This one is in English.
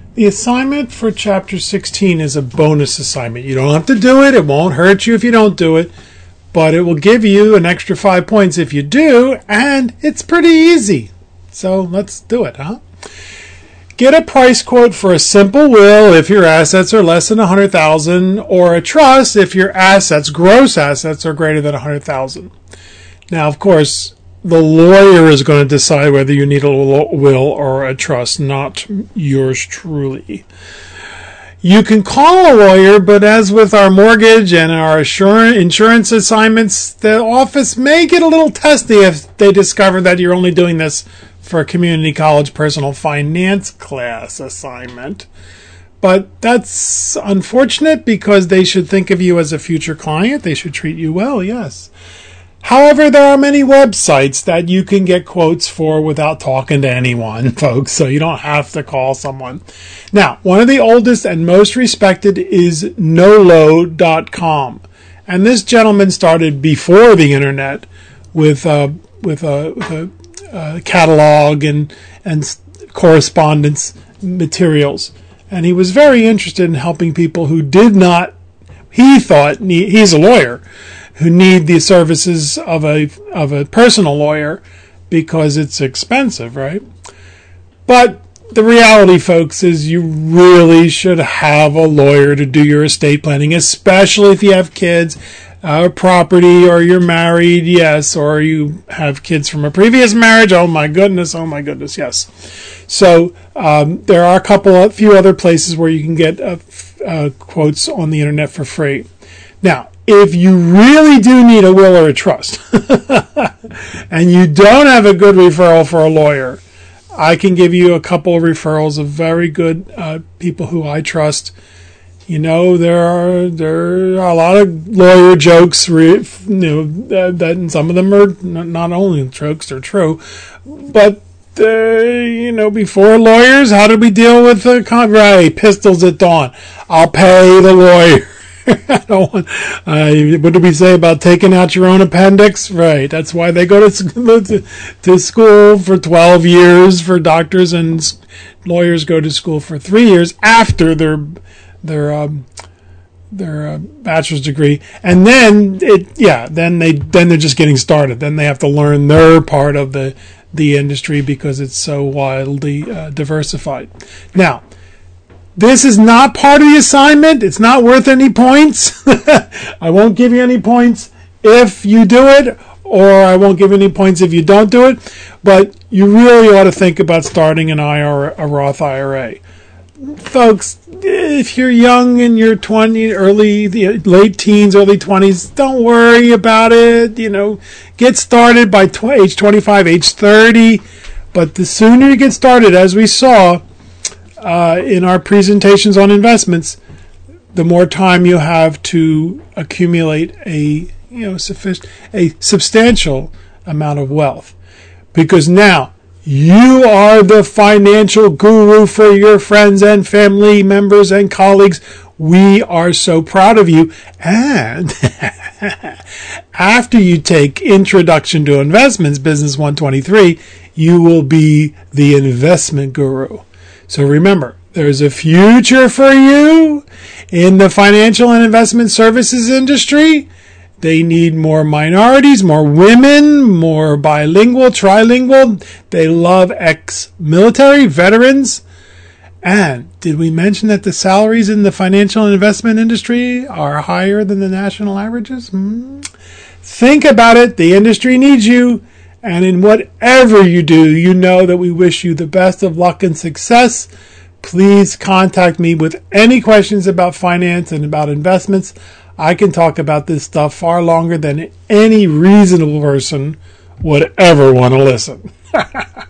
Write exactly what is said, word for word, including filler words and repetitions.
The assignment for Chapter sixteen is a bonus assignment. You don't have to do it. It won't hurt you if you don't do it. But it will give you an extra five points if you do, and it's pretty easy. So let's do it, huh? Get a price quote for a simple will if your assets are less than one hundred thousand dollars, or a trust if your assets, gross assets, are greater than one hundred thousand dollars. Now, of course, the lawyer is going to decide whether you need a will or a trust, not yours truly. You can call a lawyer, but as with our mortgage and our insurance assignments, the office may get a little testy if they discover that you're only doing this for a community college personal finance class assignment. But that's unfortunate because they should think of you as a future client. They should treat you well, yes. However, there are many websites that you can get quotes for without talking to anyone, folks, so you don't have to call someone. Now, one of the oldest and most respected is Nolo dot com. And this gentleman started before the internet with uh, with a, with a uh, catalog and, and correspondence materials. And he was very interested in helping people who did not, he thought, need, he's a lawyer, who need the services of a of a personal lawyer because it's expensive, right? But the reality, folks, is you really should have a lawyer to do your estate planning, especially if you have kids, uh, property, or you're married, yes, or you have kids from a previous marriage. Oh my goodness, oh my goodness, yes. So um, there are a couple, a few other places where you can get uh, uh, quotes on the internet for free. Now, if you really do need a will or a trust and you don't have a good referral for a lawyer, I can give you a couple of referrals of very good uh, people who I trust. You know, there are there are a lot of lawyer jokes, you know, that, that some of them are not only jokes, they're true, but uh, you know, before lawyers, how did we deal with the con- right, pistols at dawn? I'll pay the lawyer. I don't want, uh, what did we say about taking out your own appendix? Right. That's why they go to, to, to school for twelve years for doctors, and lawyers go to school for three years after their their um, their uh, bachelor's degree, and then it yeah then they then they're just getting started. Then they have to learn their part of the the industry because it's so wildly uh, diversified. Now, this is not part of the assignment. It's not worth any points. I won't give you any points if you do it, or I won't give any points if you don't do it. But you really ought to think about starting an I R A, a Roth I R A. Folks, if you're young in your twenties, early, late teens, early twenties, don't worry about it. You know, get started by tw- age twenty-five, age thirty. But the sooner you get started, as we saw, Uh, in our presentations on investments, the more time you have to accumulate a you know sufficient a substantial amount of wealth, because now you are the financial guru for your friends and family members and colleagues. We are so proud of you. And after you take Introduction to Investments, Business one twenty-three, you will be the investment guru. So remember, there's a future for you in the financial and investment services industry. They need more minorities, more women, more bilingual, trilingual. They love ex-military veterans. And did we mention that the salaries in the financial and investment industry are higher than the national averages? Hmm. Think about it. The industry needs you. And in whatever you do, you know that we wish you the best of luck and success. Please contact me with any questions about finance and about investments. I can talk about this stuff far longer than any reasonable person would ever want to listen.